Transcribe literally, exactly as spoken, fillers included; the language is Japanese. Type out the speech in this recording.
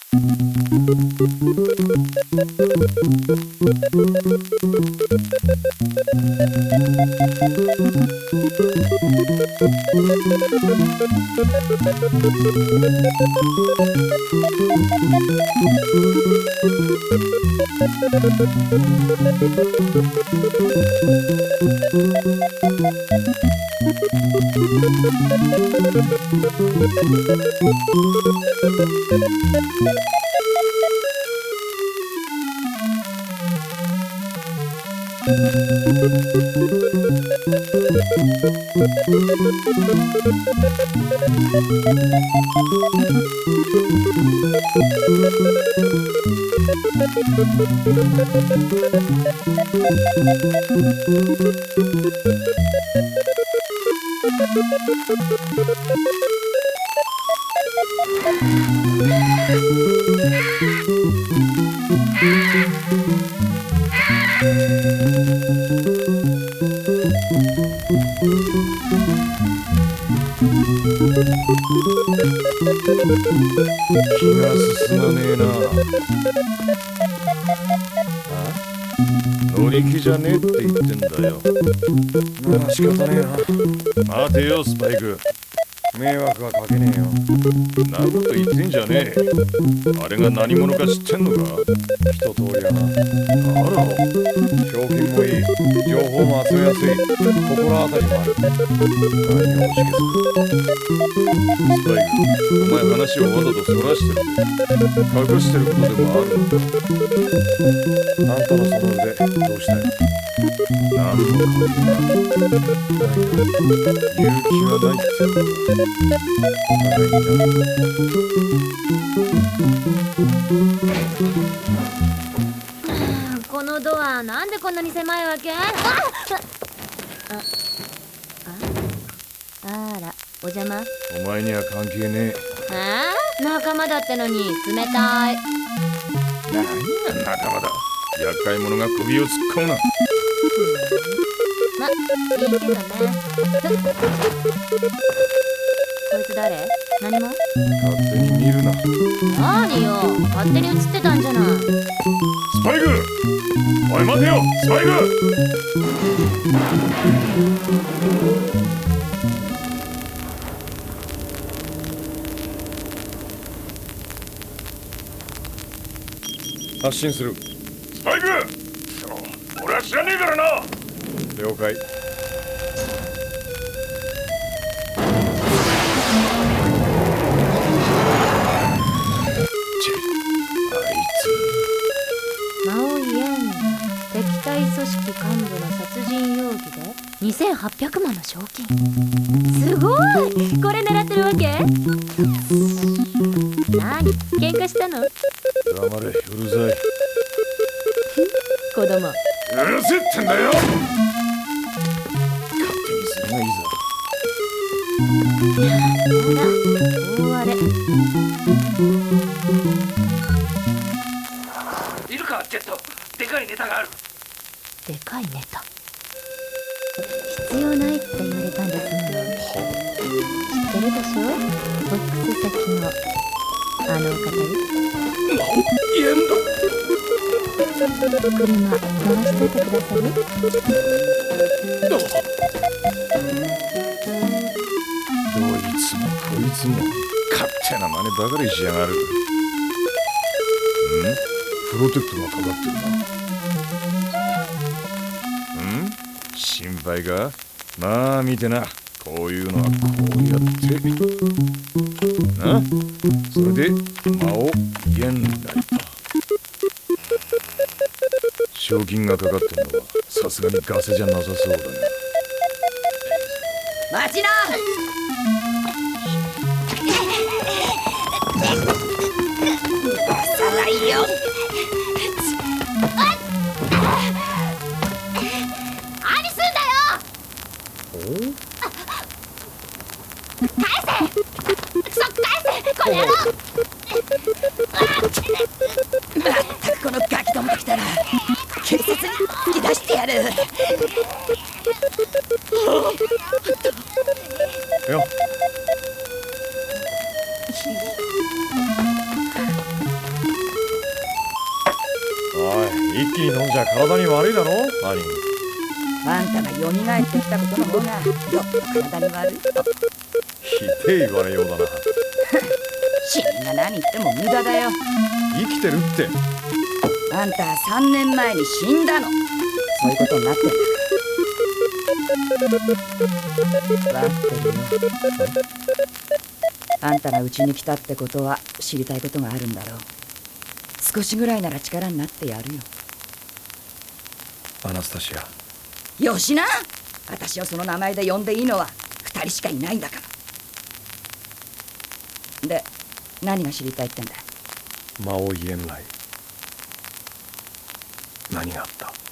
気が進まねえな。あ？乗り気じゃねえって言ってんだよ。 なら仕方ねえな。待てよスパイク。 迷惑はかけねえよ。 んなこと言ってんじゃねえ。あれが何者か知ってんのか？ 一通りやな。 あら、 賞金もいい、情報も集めやすい、心当たりもある。 何をおじけする。スパイク、お前話をわざとそらしてる。隠してることでもあるのか？ あんたのその腕、どうしたい？ 何も関係ない。勇気がないってことだ。お互いにな。 このドアなんでこんなに狭いわけ？ああああら、お邪魔。 お前には関係ねえ。 ああ、仲間だってのに冷たい。 何が仲間だ。厄介者が首を突っ込むな。 ま、いいけどね。こいつ誰？何も？ 勝手に見るな。 何よ、勝手に映ってたんじゃない。 スパイク！おい待てよ、スパイク！ 発進する。 スパイク！俺は知らねえからな。 了解。 マオイエン、敵対組織幹部の殺人容疑でにせんはっぴゃくまんの賞金。すごい！これ狙ってるわけ？何？喧嘩したの？ 黙れ、うるさい。 子供。 うるせえってんだよ。勝手にするがいいぞ。 ほら、大荒れ。 いるか、ジェット。でかいネタがある。 でかいネタ。必要ないって言われたんですもの。知ってるでしょ？ボックス先のあのお方よ。 マオイエンだ。 車回しといてくださる？ どいつもこいつも勝手な真似ばかりしやがる。ん？プロテクトがかかってるな。ん？心配か？まあ見てな。こういうのはこうやってな。それで魔を言えんだよ。賞金がかかってんのはさすがにガセじゃなさそうだね。 待ちな。さないよ。 何すんだよ！返せ！クソ返せ！この野郎！ まったくこのガキどもが来たら警察に突き出してやる。 よ一気に飲んじゃ体に悪いだろ兄。 あんたが蘇ってきたことの方がよっと体に悪いよ。 ひでえ言われようだな。 死人が何言っても無駄だよ。 生きてるって。 あんたさんねんまえに死んだの。そういうことになってんだから。分かってるよ。あんたがうちに来たってことは知りたいことがあるんだろう。少しぐらいなら力になってやるよ。 アナスタシア。 よしな。私をその名前で呼んでいいのは二人しかいないんだから。で、何が知りたいってんだ。 魔王イエンライ。何があった？